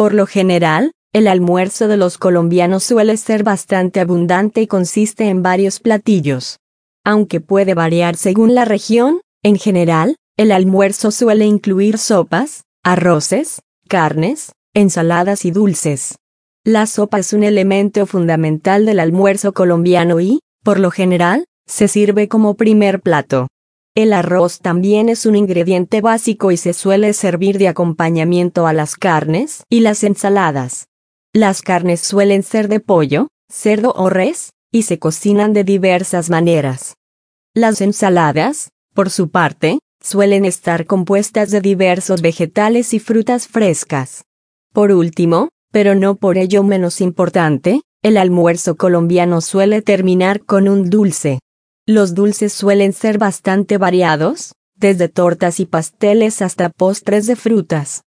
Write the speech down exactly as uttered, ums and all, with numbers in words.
Por lo general, el almuerzo de los colombianos suele ser bastante abundante y consiste en varios platillos. Aunque puede variar según la región, en general, el almuerzo suele incluir sopas, arroces, carnes, ensaladas y dulces. La sopa es un elemento fundamental del almuerzo colombiano y, por lo general, se sirve como primer plato. El arroz también es un ingrediente básico y se suele servir de acompañamiento a las carnes y las ensaladas. Las carnes suelen ser de pollo, cerdo o res, y se cocinan de diversas maneras. Las ensaladas, por su parte, suelen estar compuestas de diversos vegetales y frutas frescas. Por último, pero no por ello menos importante, el almuerzo colombiano suele terminar con un dulce. Los dulces suelen ser bastante variados, desde tortas y pasteles hasta postres de frutas.